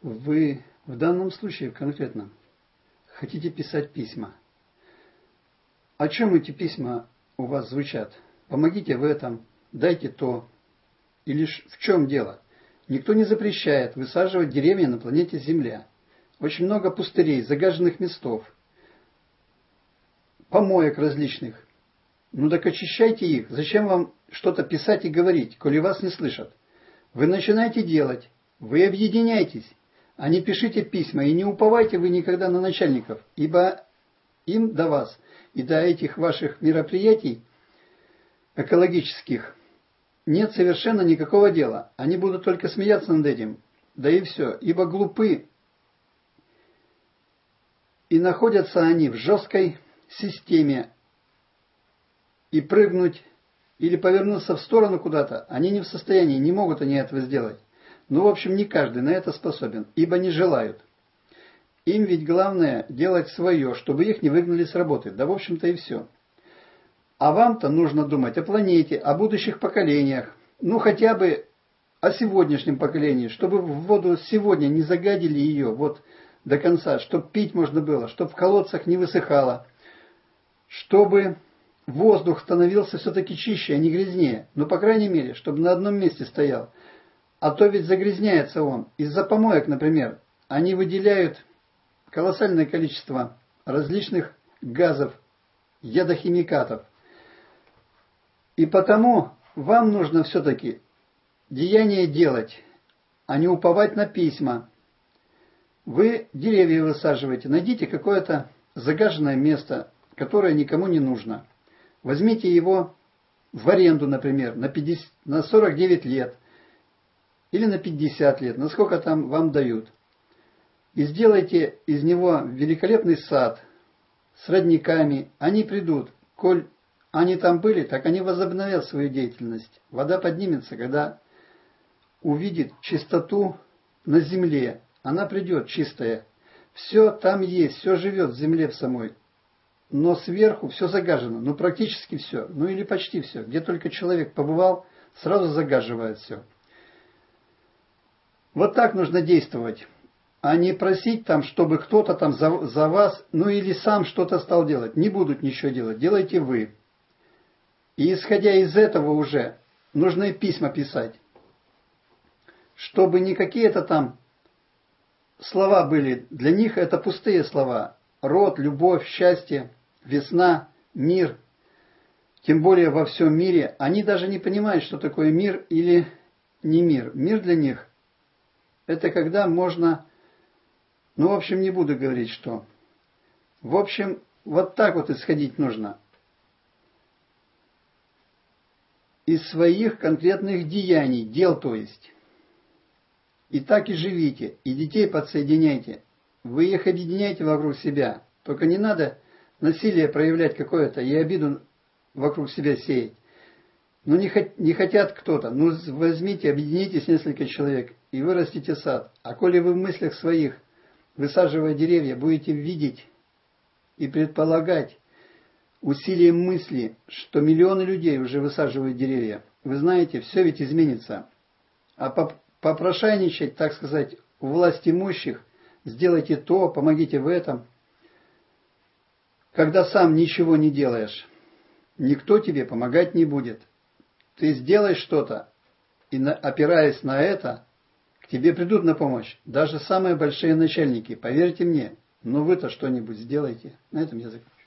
Вы в данном случае конкретно хотите писать письма. О чем эти письма у вас звучат? Помогите в этом, дайте то. Или в чем дело? Никто не запрещает высаживать деревья на планете Земля. Очень много пустырей, загаженных местов, помоек различных. Ну так очищайте их. Зачем вам что-то писать и говорить, коли вас не слышат? Вы начинаете делать, вы объединяйтесь, а не пишите письма и не уповайте вы никогда на начальников, ибо им до вас и до этих ваших мероприятий экологических нет совершенно никакого дела. Они будут только смеяться над этим. Да и все. Ибо глупы. И находятся они в жесткой системе. И прыгнуть или повернуться в сторону куда-то они не в состоянии, не могут они этого сделать. Ну, в общем, не каждый на это способен, ибо не желают. Им ведь главное делать свое, чтобы их не выгнали с работы. Да, в общем-то, и все. А вам-то нужно думать о планете, о будущих поколениях. Ну, хотя бы о сегодняшнем поколении, чтобы в воду сегодня не загадили ее вот до конца, чтобы пить можно было, чтобы в колодцах не высыхало, чтобы воздух становился все-таки чище, а не грязнее. Ну, по крайней мере, чтобы на одном месте стоял. А то ведь загрязняется он. Из-за помоек, например, они выделяют колоссальное количество различных газов, ядохимикатов. И потому вам нужно все-таки деяние делать, а не уповать на письма. Вы деревья высаживаете, найдите какое-то загаженное место, которое никому не нужно. Возьмите его в аренду, например, на 49 лет или на 50 лет, насколько там вам дают. И сделайте из него великолепный сад с родниками. Они придут, коль они там были, так они возобновят свою деятельность. Вода поднимется, когда увидит чистоту на земле. Она придет чистая. Все там есть, все живет в земле в самой. Но сверху все загажено. Ну, практически все. Ну, или почти все. Где только человек побывал, сразу загаживает все. Вот так нужно действовать. А не просить там, чтобы кто-то там за вас, ну или сам что-то стал делать. Не будут ничего делать. Делайте вы. И исходя из этого уже нужно и письма писать. Чтобы не какие-то там слова были. Для них это пустые слова. Род, любовь, счастье, весна, мир. Тем более во всем мире. Они даже не понимают, что такое мир или не мир. Мир для них это когда можно... Ну, в общем, не буду говорить, что. В общем, вот так вот исходить нужно. Из своих конкретных деяний, дел то есть. И так и живите, и детей подсоединяйте. Вы их объединяйте вокруг себя. Только не надо насилие проявлять какое-то и обиду вокруг себя сеять. Ну не хотят кто-то, ну возьмите, объединитесь несколько человек и вырастите сад. А коли вы в мыслях своих, высаживая деревья, будете видеть и предполагать усилием мысли, что миллионы людей уже высаживают деревья. Вы знаете, все ведь изменится. А попрошайничать, так сказать, у власть имущих, сделайте то, помогите в этом. Когда сам ничего не делаешь, никто тебе помогать не будет. Ты сделай что-то, и опираясь на это, к тебе придут на помощь. Даже самые большие начальники, поверьте мне. Но вы-то что-нибудь сделайте. На этом я закончу.